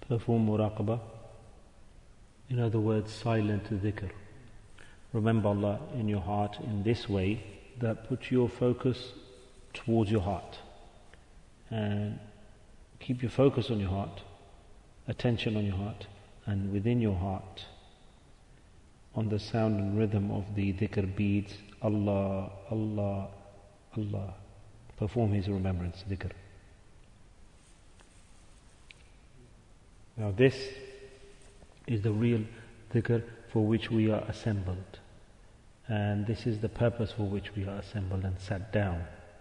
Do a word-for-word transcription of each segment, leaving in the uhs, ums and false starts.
perform muraqabah. In other words, silent dhikr. Remember Allah in your heart in this way, that puts your focus towards your heart. And keep your focus on your heart, attention on your heart, and within your heart, on the sound and rhythm of the dhikr beads, Allah, Allah, Allah. Perform His remembrance, dhikr. Now this is the real dhikr for which we are assembled. And this is the purpose for which we are assembled and sat down.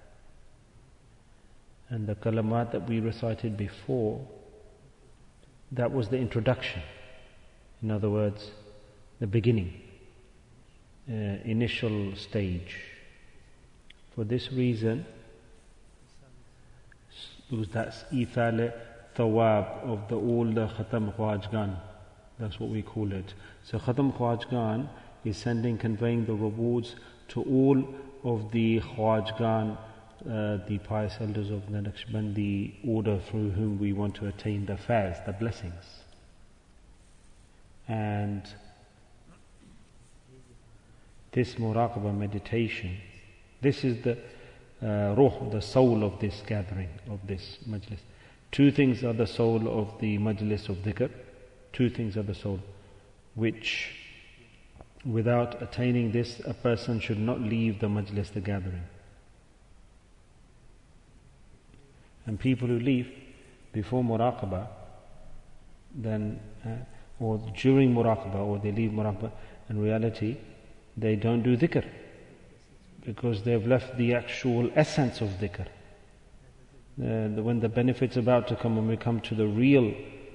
And the kalamat that we recited before, that was the introduction. In other words, the beginning, uh, initial stage. For this reason, because that's ithal thawab of the all the Khatam Khwajgan. That's what we call it. So Khatam Khwajgan is sending, conveying the rewards to all of the Khwajgan, uh, the pious elders of the Naqshbandi order through whom we want to attain the fairs, the blessings. And this muraqabah meditation, this is the uh, ruh, the soul of this gathering, of this majlis. Two things are the soul of the majlis of dhikr. Two things are the soul, which without attaining this, a person should not leave the majlis, the gathering. And people who leave before muraqabah, then uh, or during muraqabah, or they leave muraqabah, in reality they don't do dhikr, because they've left the actual essence of dhikr. Uh, when the benefit's about to come, when we come to the real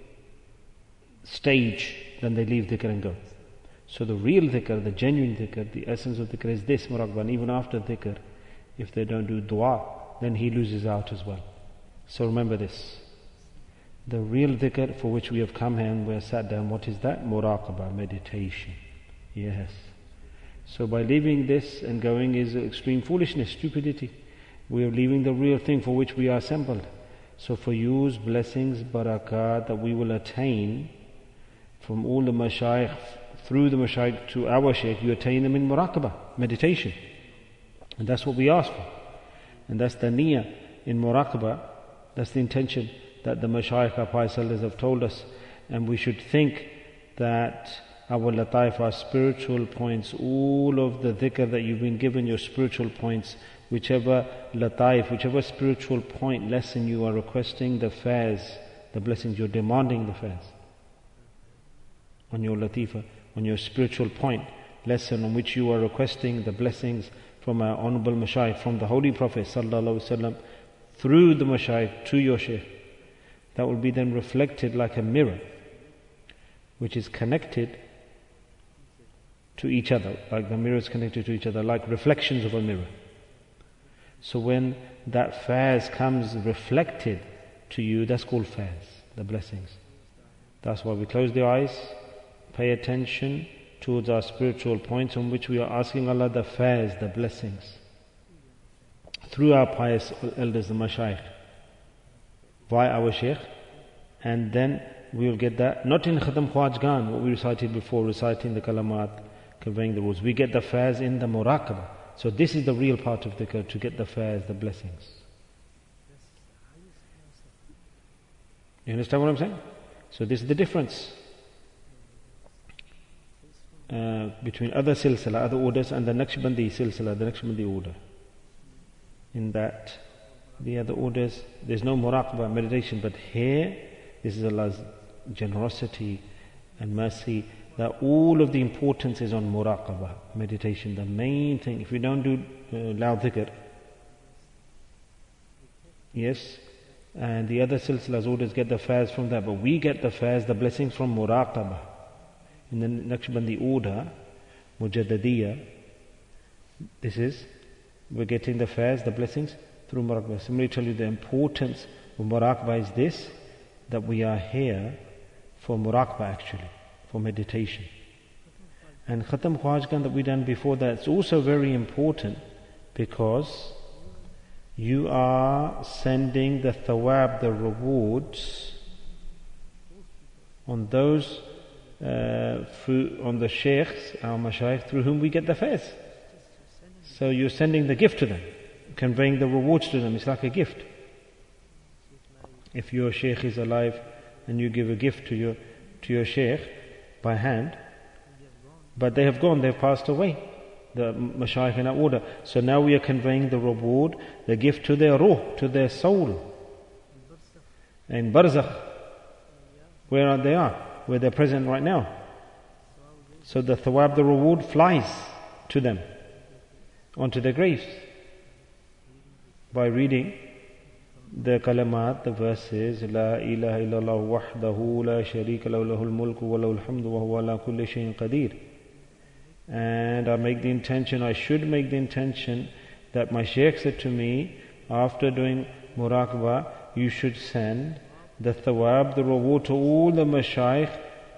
stage, then they leave dhikr and go. So the real dhikr, the genuine dhikr, the essence of dhikr is this muraqabah. And even after dhikr, if they don't do dua, then he loses out as well. So remember this. The real dhikr for which we have come here and we are sat down, what is that? Muraqabah, meditation. Yes. So by leaving this and going is extreme foolishness, stupidity. We are leaving the real thing for which we are assembled. So for you's blessings, barakat that we will attain from all the mashayikh, through the mashayikh to our shaykh, you attain them in muraqabah, meditation. And that's what we ask for. And that's the niyyah in muraqabah. That's the intention that the mashayikh, our pious elders, have told us. And we should think that our lataif, our spiritual points, all of the dhikr that you've been given, your spiritual points, whichever lataif, whichever spiritual point, lesson you are requesting, the fairs, the blessings, you're demanding the fairs. On your latifa, on your spiritual point, lesson on which you are requesting the blessings from our honorable mashayikh, from the Holy Prophet sallallahu alaihi wasallam, through the mashayikh to your shaykh. That will be then reflected like a mirror, which is connected to each other, like the mirrors connected to each other, like reflections of a mirror. So when that fairs comes reflected to you, that's called fairs, the blessings. That's why we close the eyes, pay attention towards our spiritual points on which we are asking Allah the fairs, the blessings, through our pious elders, the mashayikh, via our shaykh, and then we will get that, not in Khatam Khwajgan, what we recited before, reciting the kalamat, conveying the rules. We get the fairs in the muraqabah. So this is the real part of dhikr, to get the fairs, the blessings. You understand what I'm saying? So this is the difference uh, between other silsila, other orders, and the Naqshbandi silsila, the Naqshbandi order. In that the other orders, there's no muraqabah, meditation, but here, this is Allah's generosity and mercy, that all of the importance is on muraqabah, meditation. The main thing, if we don't do uh, loud dhikr, yes, and the other silsilas orders get the fairs from that, but we get the fairs, the blessings from muraqabah. In the Naqshbandi order, Mujaddadiyya, this is, we're getting the fairs, the blessings through muraqabah. Similarly, tell you the importance of muraqabah is this, that we are here for muraqabah actually, for meditation. And Khatam Khwajgan that we done before that, it's also very important, because you are sending the thawab, the rewards, on those, uh, through, on the sheikhs, our mashayikh, through whom we get the faiz. So you're sending the gift to them, conveying the rewards to them. It's like a gift. If your sheikh is alive and you give a gift to your to your sheikh by hand, but they have gone, they have passed away, the mashayikh in our order. So now we are conveying the reward, the gift to their ruh, to their soul. In barzakh, where they are, where they're present right now. So the thawab, the reward flies to them, onto their graves, by reading the kalamat, the verses, La ilaha illallah wahdahu la sharika lahu lahul mulku wa lahul hamdu wa huwa ala kulli shay'in qadir. And I make the intention, I should make the intention that my shaykh said to me, after doing muraqabah, you should send the thawab, the reward to all the mashayikh,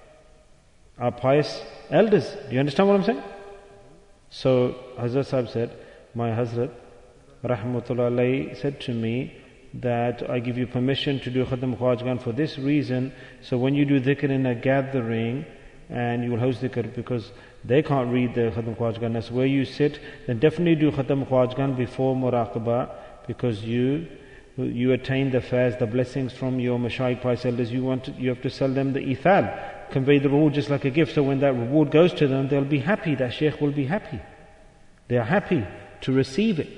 our pious elders. Do you understand what I'm saying? So Hazrat Sahib said, my Hazrat Rahmatullah alayhi said to me that I give you permission to do Khatam Khwajgan for this reason. So when you do dhikr in a gathering and you will host dhikr, because they can't read the Khatam Khwajgan, that's where you sit, then definitely do Khatam Khwajgan before muraqabah, because you you attain the faiz, the blessings from your mashayikh pious elders. You want to, you have to sell them the ithal, convey the reward just like a gift. So when that reward goes to them, they'll be happy, that shaykh will be happy. They are happy to receive it.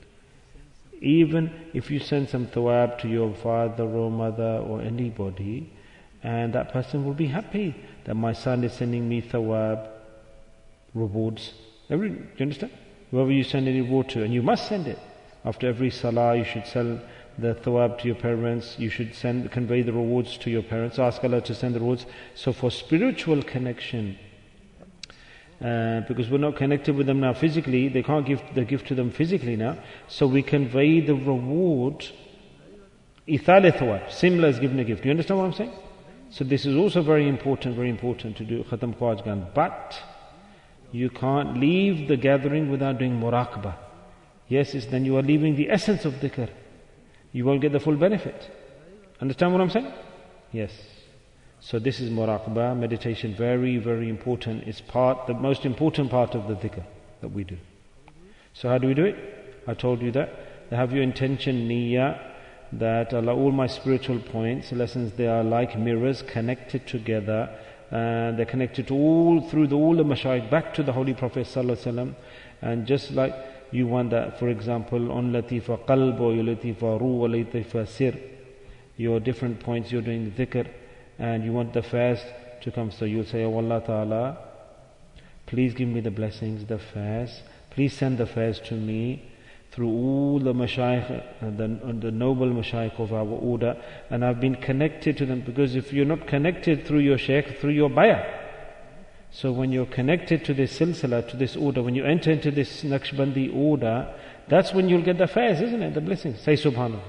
Even if you send some thawab to your father or mother or anybody, and that person will be happy that my son is sending me thawab, rewards. Every, do you understand? Whoever you send any reward to, and you must send it. After every salah, you should send the thawab to your parents. You should send, convey the rewards to your parents. Ask Allah to send the rewards. So for spiritual connection, Uh, because we're not connected with them now physically, they can't give the gift to them physically now, so we convey the reward, ithal thawab, similar as giving a gift. Do you understand what I'm saying? So this is also very important, very important to do Khatam Khwajgan. But you can't leave the gathering without doing muraqabah. Yes, it's, then you are leaving the essence of dhikr. You won't get the full benefit. Understand what I'm saying? Yes. So this is muraqabah, meditation, very, very important. It's part, the most important part of the dhikr that we do. So how do we do it? I told you that. Have your intention, niyyah, that Allah, all my spiritual points, lessons, they are like mirrors connected together. And they're connected to all, through the, all the mashayikh, back to the Holy Prophet Sallallahu Alaihi Wasallam. And just like you want that, for example, on latifa qalb, or your latifa ruh, or latifa sir, your different points, you're doing dhikr, and you want the fast to come. So you'll say, Oh Allah Ta'ala, please give me the blessings, the fast. Please send the fast to me through all the mashayikh, the, the noble mashayikh of our order. And I've been connected to them, because if you're not connected through your shaykh, through your bayah. So when you're connected to this silsila, to this order, when you enter into this Naqshbandi order, that's when you'll get the faiz, isn't it? The blessings. Say subhanallah.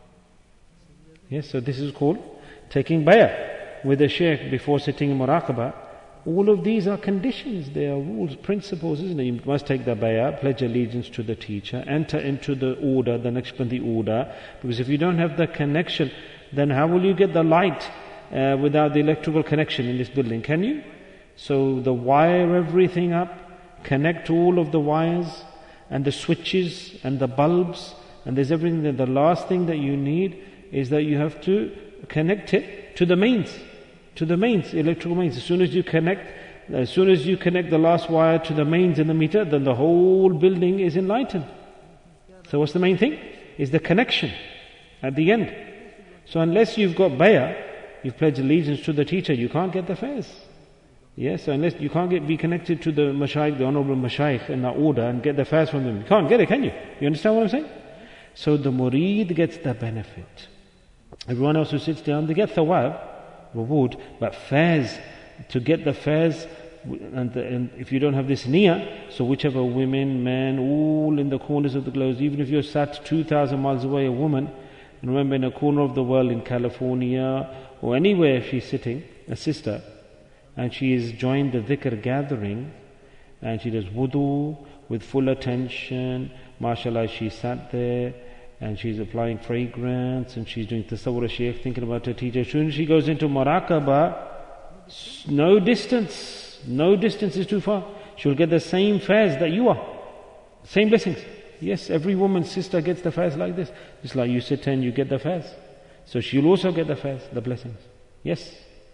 Yes, so this is called taking bayah with a shaykh before sitting in muraqabah. All of these are conditions, they are rules, principles, isn't it? You must take the bayah, pledge allegiance to the teacher, enter into the order, the Naqshbandi order, because if you don't have the connection, then how will you get the light uh, without the electrical connection in this building? Can you? So the wire everything up, connect all of the wires and the switches and the bulbs, and there's everything. The last thing that you need is that you have to connect it to the mains. To the mains, electrical mains. As soon as you connect, as soon as you connect the last wire to the mains in the meter, then the whole building is enlightened. So what's the main thing? Is the connection at the end. So unless you've got bayah, you've pledged allegiance to the teacher, you can't get the faiz. Yes, so unless you can't get be connected to the mashayikh, the honorable mashayikh in that order, and get the faiz from them. You can't get it, can you? You understand what I'm saying? So the murid gets the benefit. Everyone else who sits down, they get thawab, reward, but faiz, to get the faiz, and, the, and if you don't have this niyyah, so whichever women, men, all in the corners of the globe, even if you're sat two thousand miles away, a woman, and remember in a corner of the world, in California, or anywhere she's sitting, a sister, and she has joined the dhikr gathering, and she does wudu with full attention, mashallah, she sat there, and she's applying fragrance, and she's doing tasawwur shaykh, thinking about her teacher. As soon as she goes into muraqabah, No distance. No distance is too far. She will get the same fairs that you are. Same blessings. Yes, every woman's sister gets the fairs like this. It's like you sit and you get the fairs. So she'll also get the fairs, the blessings. Yes.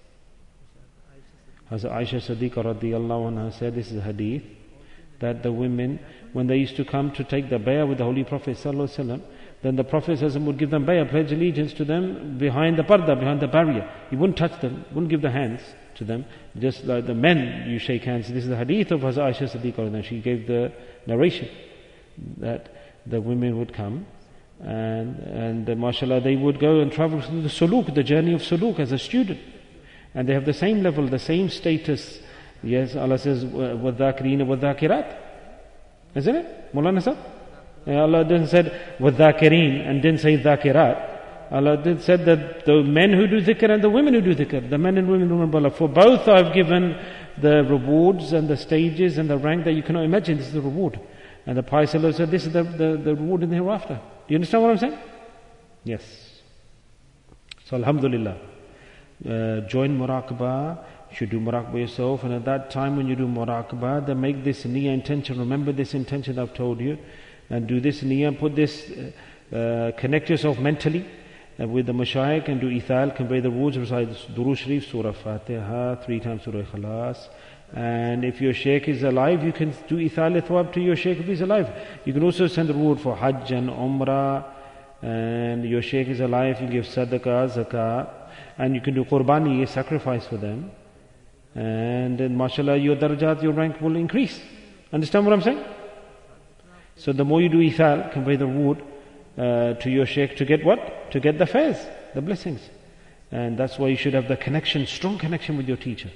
Hazrat Aisha Siddiqa radiyallahu anha said, this is a hadith, that the women, when they used to come to take the bay'ah with the Holy Prophet sallallahu alaihi wasallam, then the Prophet sallallahu alaihi wasallam would give them bay'ah, pledge allegiance to them behind the parda, behind the barrier. He wouldn't touch them, wouldn't give the hands to them. Just like the men, you shake hands. This is the hadith of Hazrat Aisha Siddiqa radiyallahu anha. She gave the narration that the women would come and and uh, mashallah they would go and travel through the suluk, the journey of suluk as a student, and they have the same level, the same status. Yes, Allah says وَالذَّاكِرِينَ وَالذَّاكِرَاتِ, isn't it? Mulana sir? Allah didn't said وَالذَّاكِرِينَ and didn't say ذَاكِرَات. Allah did said that the men who do dhikr and the women who do dhikr, the men and women remember Allah. For both I've given the rewards and the stages and the rank that you cannot imagine. This is the reward. And the pious Allah said, this is the, the, the reward in the hereafter. Do you understand what I'm saying? Yes. So Alhamdulillah. Uh, join muraqabah. You should do muraqabah yourself. And at that time when you do muraqabah, then make this niyyah intention. Remember this intention I've told you. And do this niyyah. Put this, uh, uh, connect yourself mentally uh, with the mashayikh and do ithal. Convey the words, recite Durood Sharif, Surah Fatiha, three times Surah Ikhlas. And if your shaykh is alive, you can do ithal thawab to your shaykh if he's alive. You can also send the reward for hajj and umrah. And your shaykh is alive, you give sadaqah, zakah. And you can do qurbani, sacrifice for them. And then mashallah, your darajat, your rank will increase. Understand what I'm saying? So the more you do ithal, convey the reward uh, to your shaykh to get what? To get the fairs, the blessings. And that's why you should have the connection, strong connection with your teacher.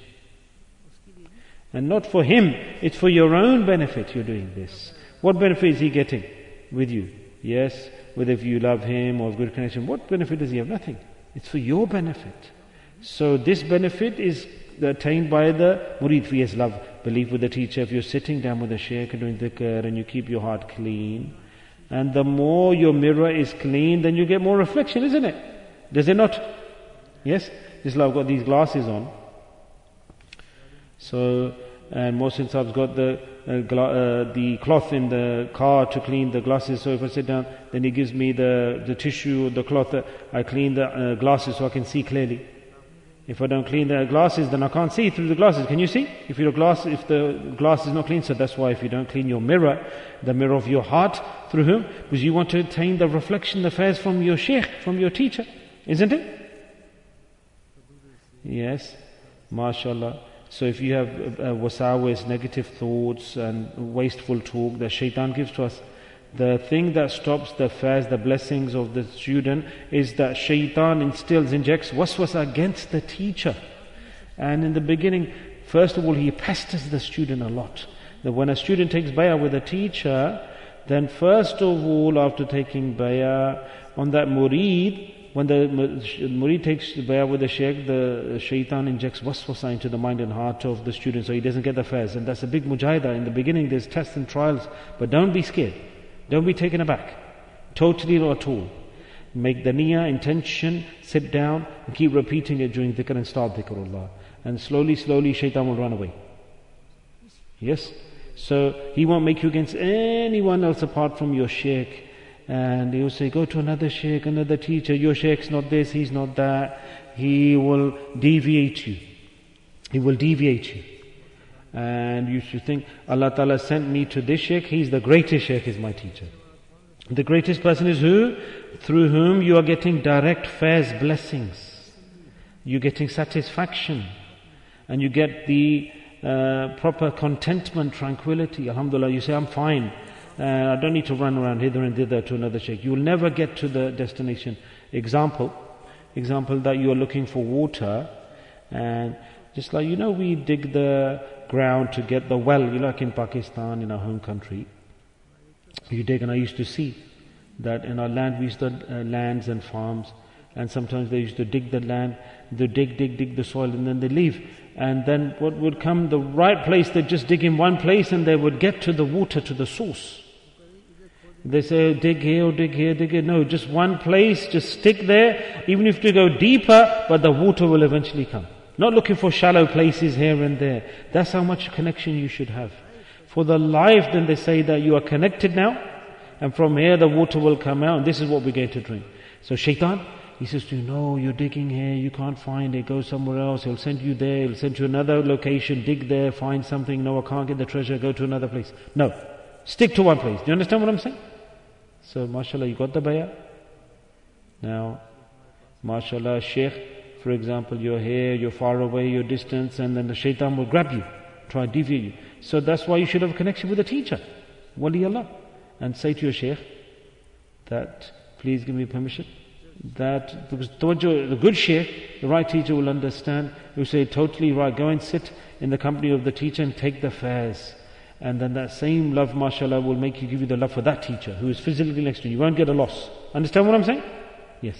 And not for him, it's for your own benefit you're doing this. What benefit is he getting with you? Yes, whether if you love him or have good connection, what benefit does he have? Nothing. It's for your benefit. So this benefit is attained by the murid. Yes, love, believe with the teacher. If you're sitting down with the shaykh and doing dhikr and you keep your heart clean, and the more your mirror is clean, then you get more reflection, isn't it? Does it not? Yes? Just like I've got these glasses on. So, and Mohsin Saab's got the uh, gla- uh, the cloth in the car to clean the glasses. So if I sit down, then he gives me the, the tissue, the cloth. Uh, I clean the uh, glasses so I can see clearly. If I don't clean the glasses, then I can't see through the glasses. Can you see? If your glass, if the glass is not clean, so that's why if you don't clean your mirror, the mirror of your heart, through whom? Because you want to attain the reflection, the fairs from your shaykh, from your teacher, isn't it? Yes, mashallah. So if you have uh, wasawis, negative thoughts and wasteful talk that shaitan gives to us, the thing that stops the fairs, the blessings of the student is that shaitan instills, injects waswasa against the teacher. And in the beginning, first of all, he pesters the student a lot. That when a student takes bay'ah with a teacher, then first of all, after taking bay'ah on that murid, when the murid takes bay'ah with the shaykh, the shaitan injects waswasa into the mind and heart of the student so he doesn't get the fairs. And that's a big mujahidah. In the beginning there's tests and trials, but don't be scared. Don't be taken aback. Totally not at all. Make the niyyah, intention, sit down and keep repeating it during dhikr and start dhikrullah. And slowly, slowly shaitan will run away. Yes? So he won't make you against anyone else apart from your shaykh. And he will say, go to another shaykh, another teacher, your shaykh's not this, he's not that. He will deviate you. He will deviate you. And you should think, Allah Ta'ala sent me to this shaykh, he's the greatest shaykh, is my teacher. The greatest person is who? Through whom you are getting direct fairs, blessings. You're getting satisfaction. And you get the uh, proper contentment, tranquility. Alhamdulillah, you say, I'm fine. Uh, I don't need to run around hither and thither to another shaykh. You will never get to the destination. Example, example that you are looking for water, and just like, you know, we dig the ground to get the well, you know, like in Pakistan, in our home country. You dig, and I used to see that in our land, we used to uh, lands and farms, and sometimes they used to dig the land, they dig, dig, dig the soil, and then they leave. And then what would come, the right place, they just dig in one place, and they would get to the water, to the source. They say, dig here, dig here, dig here. No, just one place, just stick there. Even if you go deeper, but the water will eventually come. Not looking for shallow places here and there. That's how much connection you should have. For the life, then they say that you are connected now, and from here the water will come out, and this is what we're going to drink. So shaitan, he says to you, no, you're digging here, you can't find it, go somewhere else, he'll send you there, he'll send you another location, dig there, find something, no, I can't get the treasure, go to another place. No, stick to one place. Do you understand what I'm saying? So mashallah, you got the bayah. Now, mashallah, Shaykh, for example, you're here, you're far away, you're distant, and then the shaitan will grab you, try and deviate you. So that's why you should have a connection with the teacher, Wali Allah, and say to your Shaykh that, please give me permission. That, because the good Shaykh, the right teacher will understand, he will say, totally right, go and sit in the company of the teacher and take the fares. And then that same love, mashallah, will make you give you the love for that teacher who is physically next to you. You won't get a loss. Understand what I'm saying? Yes.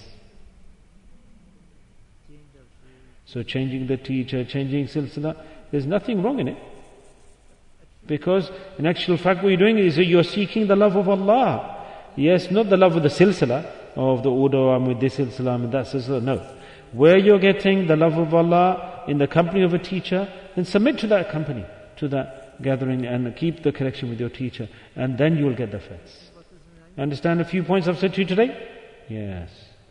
So changing the teacher, changing silsila, there's nothing wrong in it. Because in actual fact what you're doing is that you're seeking the love of Allah. Yes, not the love of the silsila, of the order, I'm with this silsila, I'm with that silsila. No. Where you're getting the love of Allah in the company of a teacher, then submit to that company, to that gathering, and keep the connection with your teacher, and then you will get the faith. Understand a few points I've said to you today? Yes.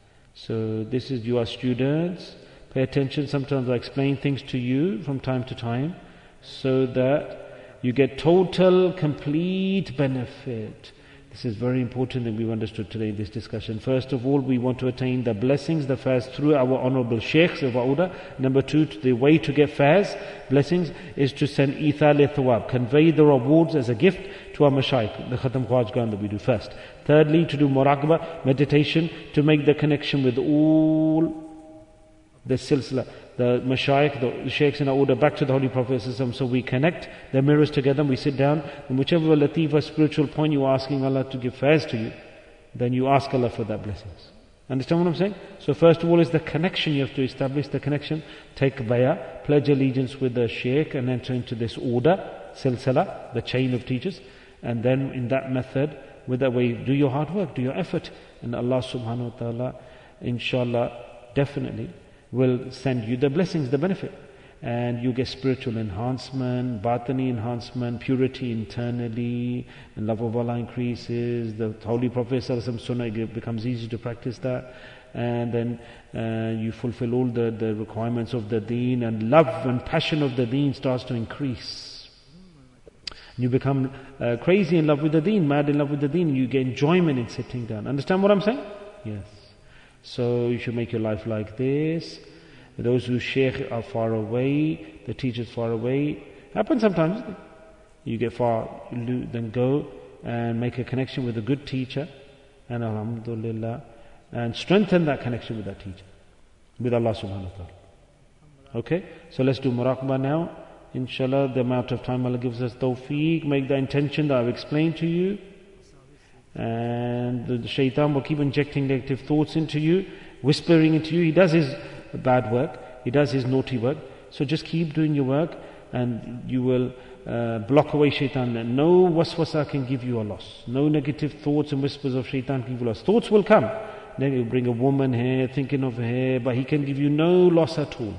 So this is, you are students, pay attention. Sometimes I explain things to you from time to time, so that you get total, complete benefit. This is very important that we've understood today in this discussion. First of all, we want to attain the blessings, the faiz through our honorable sheikhs of Auda. Number two, the way to get faiz, blessings, is to send ithal thawab, convey the rewards as a gift to our mashayikh, the Khatam Khwajgan that we do first. Thirdly, to do muraqabah, meditation, to make the connection with all the silsila, the mashayikh, the sheikhs in our order, back to the Holy Prophet ﷺ. So we connect the mirrors together and we sit down, and whichever latifa spiritual point you are asking Allah to give faiz to you, then you ask Allah for that blessings. Understand what I'm saying? So first of all is the connection. You have to establish the connection, take bayah, pledge allegiance with the sheikh, and enter into this order, silsila, the chain of teachers, and then in that method, with that way, do your hard work, do your effort, and Allah subhanahu wa ta'ala, inshallah, definitely will send you the blessings, the benefit. And you get spiritual enhancement, batani enhancement, purity internally, and love of Allah increases. The Holy Prophet ﷺ sunnah, it becomes easy to practice that. And then uh, you fulfill all the, the requirements of the deen, and love and passion of the deen starts to increase. You become uh, crazy in love with the deen, mad in love with the deen, and you get enjoyment in sitting down. Understand what I'm saying? Yes. So you should make your life like this. Those who sheikh are far away, the teachers far away, happens sometimes. You get far, then go and make a connection with a good teacher, and alhamdulillah, and strengthen that connection with that teacher, with Allah subhanahu wa ta'ala. Okay, so let's do muraqabah now. Inshallah, the amount of time Allah gives us tawfiq, make the intention that I've explained to you. And the shaitan will keep injecting negative thoughts into you, whispering into you. He does his bad work, he does his naughty work. So just keep doing your work, and you will uh, block away shaitan. And no waswasa can give you a loss. No negative thoughts and whispers of shaitan can give you a loss. Thoughts will come. Then he'll bring a woman here, thinking of her, but he can give you no loss at all.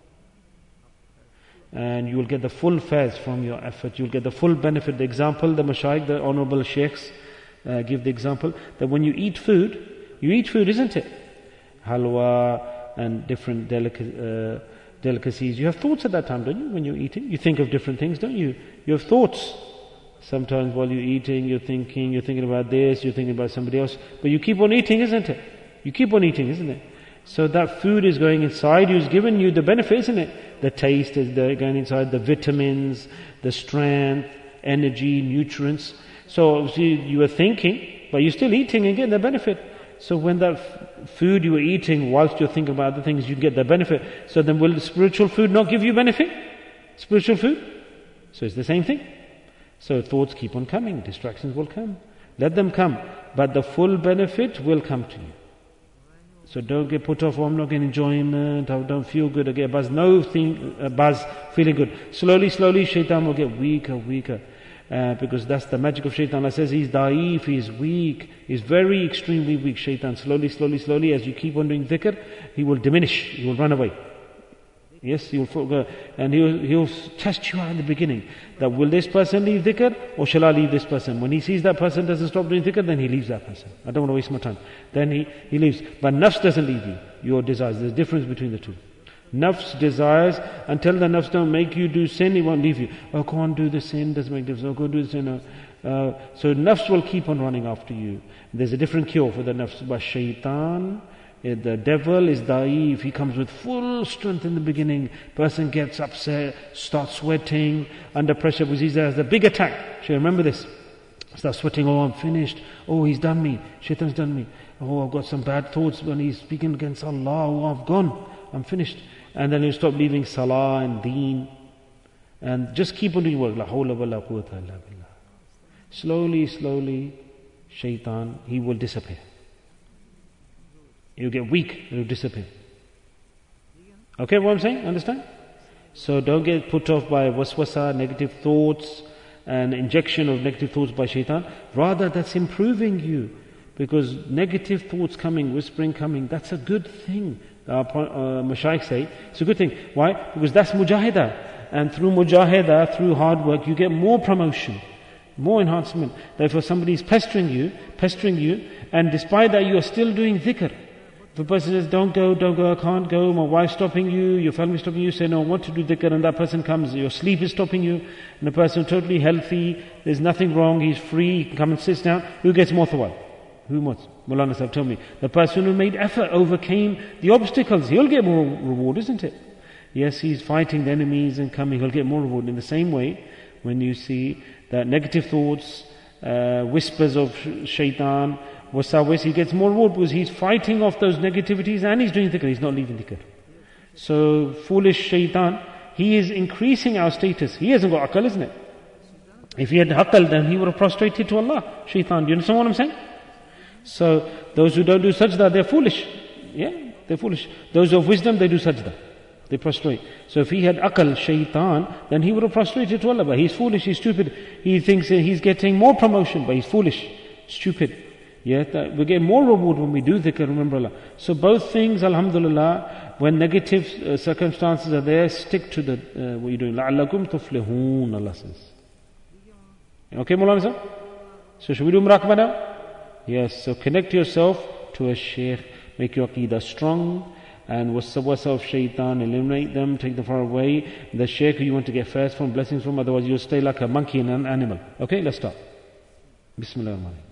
And you will get the full faiz from your effort. You will get the full benefit. The example, the mashayikh, the honorable sheikhs, Uh, give the example that when you eat food, you eat food, isn't it? Halwa and different delica- uh, delicacies. You have thoughts at that time, don't you? When you're eating, you think of different things, don't you? You have thoughts. Sometimes while you're eating, you're thinking, you're thinking about this, you're thinking about somebody else, but you keep on eating, isn't it? You keep on eating, isn't it? So that food is going inside you, is giving you the benefit, isn't it? The taste is going inside, the vitamins, the strength, energy, nutrients. So see, you were thinking, but you're still eating and getting the benefit. So when that f- food you were eating, whilst you're thinking about other things, you get the benefit. So then will the spiritual food not give you benefit? Spiritual food? So it's the same thing. So thoughts keep on coming, distractions will come. Let them come, but the full benefit will come to you. So don't get put off, oh, I'm not getting enjoyment, I don't feel good, I get a buzz. No thing, a buzz, feeling good. Slowly, slowly, shaitan will get weaker, weaker. Uh, because that's the magic of shaitan. Allah says he's da'if, he's weak, he's very extremely weak, shaitan. Slowly, slowly, slowly, as you keep on doing dhikr, he will diminish, he will run away. Yes, you'll forget. And he'll, he'll test you out in the beginning. That will this person leave dhikr or shall I leave this person? When he sees that person doesn't stop doing dhikr, then he leaves that person. I don't want to waste my time. Then he, he leaves. But nafs doesn't leave you. Your desires. There's a difference between the two. Nafs desires, until the nafs don't make you do sin, he won't leave you. Oh, go on, do the sin, doesn't make difference. Oh, go do the sin. Uh, so nafs will keep on running after you. There's a different cure for the nafs. But shaitan, the devil is da'if. He comes with full strength in the beginning. Person gets upset, starts sweating, under pressure, because he has a big attack. So remember this. Starts sweating, oh, I'm finished. Oh, he's done me. Shaitan's done me. Oh, I've got some bad thoughts when he's speaking against Allah. Oh, I've gone. I'm finished. And then you stop leaving salah and deen. And just keep on doing work. La hawla wa la quwwata illa billah. Slowly, slowly, shaitan, he will disappear. You get weak, it will disappear. Okay, what I'm saying? Understand? So don't get put off by waswasa, negative thoughts, and injection of negative thoughts by shaitan. Rather, that's improving you. Because negative thoughts coming, whispering coming, that's a good thing. Uh, uh, Mashaykh say, it's a good thing. Why? Because that's mujahidah. And through mujahidah, through hard work, you get more promotion, more enhancement. Therefore, somebody is pestering you, pestering you, and despite that, you are still doing dhikr. If a person says, don't go, don't go, I can't go, my wife's stopping you, your family stopping you, say, no, I want to do dhikr, and that person comes, your sleep is stopping you, and the person is totally healthy, there's nothing wrong, he's free, he can come and sit down, who gets more thawab? Who wants? Maulana Sahib told me, the person who made effort, overcame the obstacles, he'll get more reward, isn't it? Yes, he's fighting the enemies and coming, he'll get more reward. In the same way, when you see that negative thoughts, uh, whispers of shaitan, wasawis, he gets more reward because he's fighting off those negativities and he's doing dhikr, he's not leaving dhikr. So, foolish shaitan, he is increasing our status. He hasn't got aql, isn't it? If he had aql, then he would have prostrated to Allah. Shaitan, do you understand what I'm saying? So, those who don't do sajda, they're foolish. Yeah, they're foolish. Those who have wisdom, they do sajda. They prostrate. So if he had aql, shaitan, then he would have prostrated to Allah. But he's foolish, he's stupid. He thinks that he's getting more promotion, but he's foolish, stupid. Yeah, we get more reward when we do dhikr, remember Allah. So both things, alhamdulillah, when negative uh, circumstances are there, stick to the, uh, what you're doing. لَعَلَّكُمْ تُفْلِحُونَ, Allah says. Okay, Maulana sir? So should we do muraqabah now? Yes, so connect yourself to a shaykh, make your aqeedah strong, and wasawasa of shaitan, eliminate them, take them far away. The shaykh you want to get first from, blessings from, otherwise you'll stay like a monkey and an animal. Okay, let's start. Bismillah ar-Rahman ar-Rahim.